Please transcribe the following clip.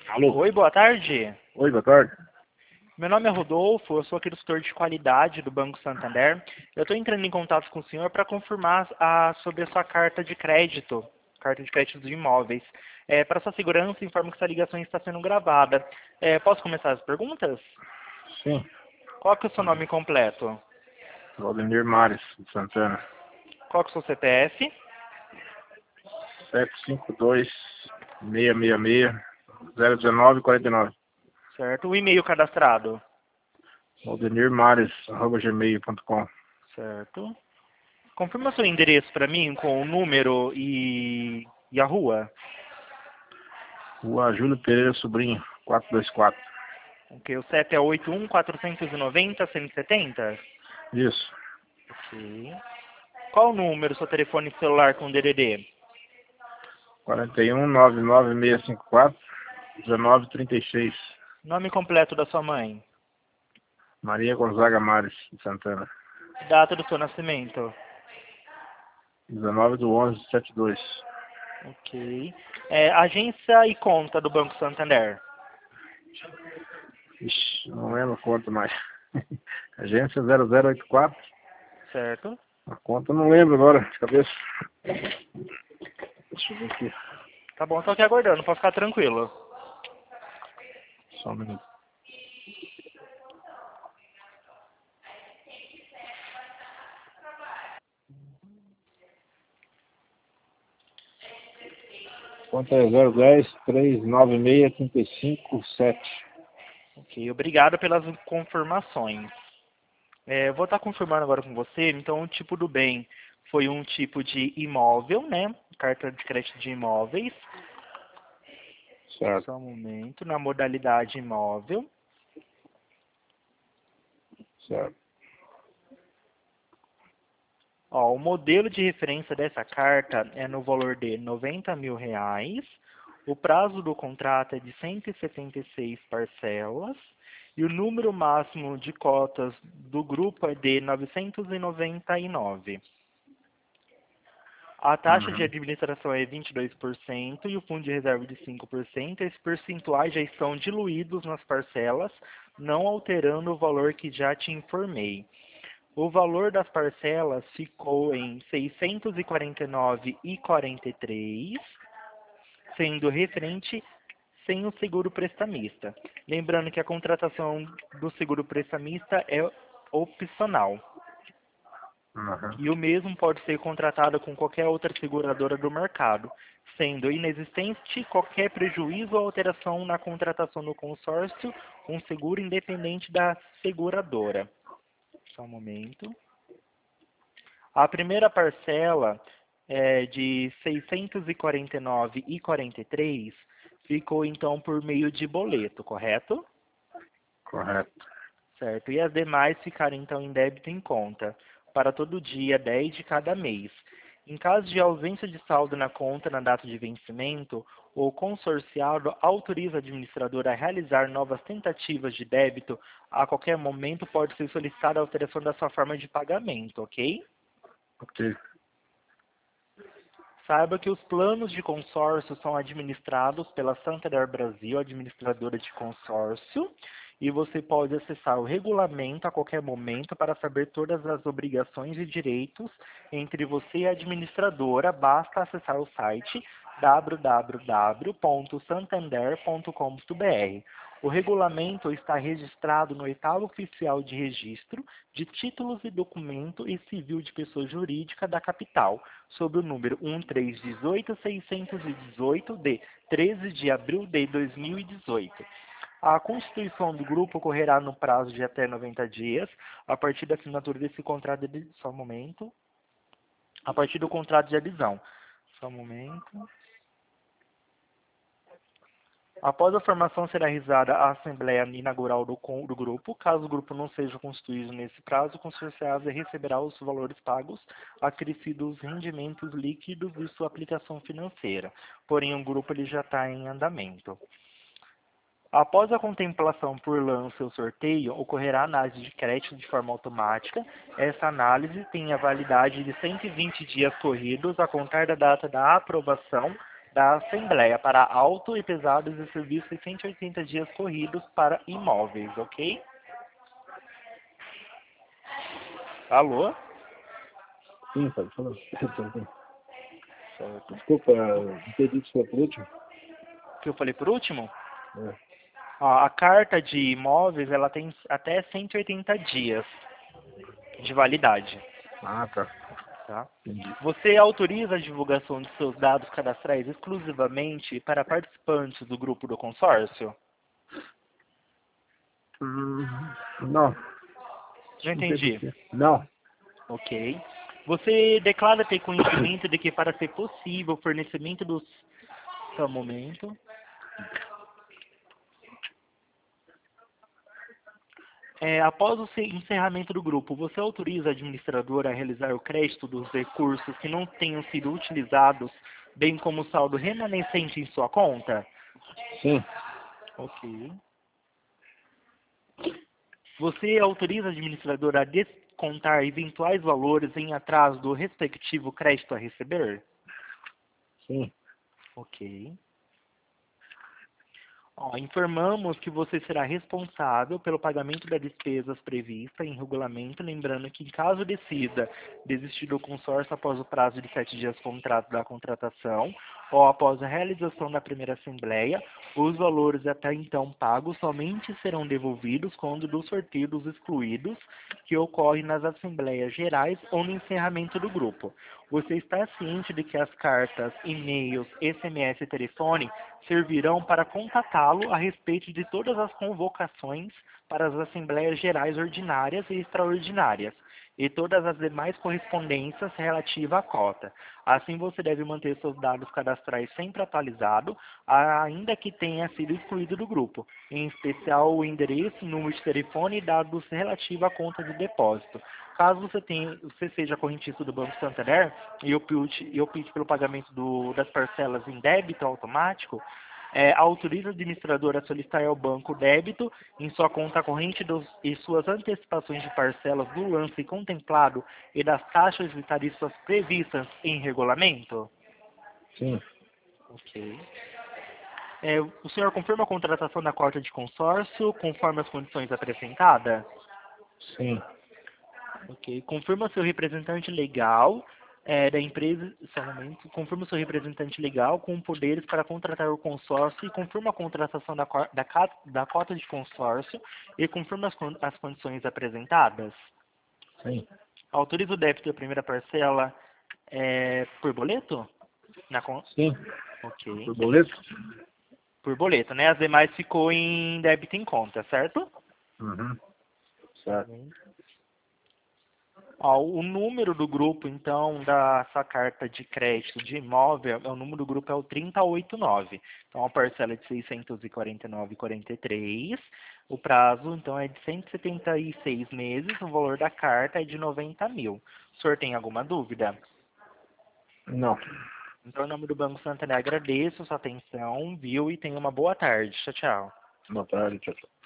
Alô? Oi, boa tarde. Oi, boa tarde. Meu nome é Rodolfo, eu sou aqui do setor de qualidade do Banco Santander. Eu estou entrando em contato com o senhor para confirmar sobre a sua carta de crédito de imóveis. Para sua segurança, informo que essa ligação está sendo gravada. Posso começar as perguntas? Sim, Qual que é o seu nome completo? Valdemir Mares, de Santana. Qual que é o seu CPF? 752-666-019-49. Certo. O e-mail cadastrado? valdemirmares@gmail.com. Certo. Confirma seu endereço para mim com o número e a rua. Rua Júlio Pereira Sobrinho, 424. Ok, o CEP é 81-490-170? Isso. Ok. Qual o número do seu telefone celular com DDD? 41-99654-1936. Nome completo da sua mãe? Maria Gonzaga Mares, de Santana. Data do seu nascimento? 19/11/72. Ok. Agência e conta do Banco Santander? Ixi, não lembro quanto mais. Agência 0084. Certo. A conta eu não lembro agora, de cabeça. Deixa eu ver aqui. Tá bom, tô aqui aguardando, pode ficar tranquilo. Só um minuto. Conta é 010-396-357. Ok, obrigado pelas confirmações. Vou estar confirmando agora com você, então o tipo do bem foi um tipo de imóvel, né? Carta de crédito de imóveis. Certo, Só um momento, na modalidade imóvel. certo. Ó, o modelo de referência dessa carta é no valor de R$ 90.000. O prazo do contrato é de 176 parcelas. E o número máximo de cotas do grupo é de 999. A taxa de Uhum. administração é 22% e o fundo de reserva de 5%. Esses percentuais já estão diluídos nas parcelas, não alterando o valor que já te informei. O valor das parcelas ficou em R$ 649,43, sendo referente sem o seguro prestamista. Lembrando que a contratação do seguro prestamista é opcional. Uhum. E o mesmo pode ser contratado com qualquer outra seguradora do mercado, sendo inexistente qualquer prejuízo ou alteração na contratação do consórcio, um seguro independente da seguradora. Só um momento. A primeira parcela de R$ 649,43 ficou então por meio de boleto, correto? Correto. Certo. E as demais ficaram então em débito em conta, para todo dia 10 de cada mês. Em caso de ausência de saldo na conta na data de vencimento, o consorciado autoriza a administradora a realizar novas tentativas de débito. A qualquer momento pode ser solicitada a alteração da sua forma de pagamento, ok? Ok. Saiba que os planos de consórcio são administrados pela Santander Brasil, administradora de consórcio, e você pode acessar o regulamento a qualquer momento para saber todas as obrigações e direitos entre você e a administradora. Basta acessar o site www.santander.com.br. O regulamento está registrado no oitavo oficial de registro de títulos e documento e civil de pessoa jurídica da capital, sob o número 1318618 de 13 de abril de 2018. A constituição do grupo ocorrerá no prazo de até 90 dias, a partir da assinatura desse contrato de só um momento, a partir do contrato de adesão. Só um momento. Após a formação, será realizada a assembleia inaugural do grupo. Caso o grupo não seja constituído nesse prazo, o consorciado receberá os valores pagos acrescidos os rendimentos líquidos de sua aplicação financeira. Porém, o grupo ele já está em andamento. Após a contemplação por lance ou sorteio, ocorrerá a análise de crédito de forma automática. Essa análise tem a validade de 120 dias corridos a contar da data da aprovação da Assembleia para auto e pesados e serviços e 180 dias corridos para imóveis, ok? Alô? Sim, pode falar. Certo. Desculpa, entendi que foi por último. O que eu falei por último? É. Ó, a carta de imóveis, ela tem até 180 dias de validade, Ah, tá. tá? Entendi. Você autoriza a divulgação de seus dados cadastrais exclusivamente para participantes do grupo do consórcio? Não, Já não tem entendi. porquê. Não. Ok. Você declara ter conhecimento de que para ser possível o fornecimento dos... Só um momento. Após o encerramento do grupo, você autoriza a administradora a realizar o crédito dos recursos que não tenham sido utilizados, bem como o saldo remanescente em sua conta? Sim. Ok. Você autoriza a administradora a descontar eventuais valores em atraso do respectivo crédito a receber? Sim. Ok. Ó, informamos que você será responsável pelo pagamento das despesas previstas em regulamento, lembrando que, em caso decida desistir do consórcio após o prazo de 7 dias contrato da contratação ou após a realização da primeira assembleia, os valores até então pagos somente serão devolvidos quando do sorteio dos excluídos, que ocorre nas assembleias gerais ou no encerramento do grupo. Você está ciente de que as cartas, e-mails, SMS e telefone servirão para contatá-lo a respeito de todas as convocações para as Assembleias Gerais Ordinárias e Extraordinárias e todas as demais correspondências relativas à cota. Assim, você deve manter seus dados cadastrais sempre atualizados, ainda que tenha sido excluído do grupo, em especial o endereço, número de telefone e dados relativos à conta de depósito. Caso você seja correntista do Banco Santander e opte pelo pagamento das parcelas em débito automático, autoriza o administrador a solicitar ao banco débito em sua conta corrente e suas antecipações de parcelas do lance contemplado e das taxas e tarifas previstas em regulamento? Sim. Ok. O senhor confirma a contratação da cota de consórcio conforme as condições apresentadas? Sim. Ok. Confirma seu representante legal da empresa, só um momento, confirma seu representante legal com poderes para contratar o consórcio e confirma a contratação da cota de consórcio e confirma as condições apresentadas. Sim. Autoriza o débito da primeira parcela por boleto? Sim. Ok. Por boleto? Por boleto, né? As demais ficou em débito em conta, certo? Uhum. Só um Certo. momento. Ó, o número do grupo, então, da sua carta de crédito de imóvel, o número do grupo é o 3089. Então, a parcela é de 649,43. O prazo, então, é de 176 meses. O valor da carta é de 90 mil. O senhor tem alguma dúvida? Não. Então, em nome do Banco Santander, agradeço a sua atenção, viu? E tenha uma boa tarde. Tchau, tchau. Boa tarde, tchau, tchau.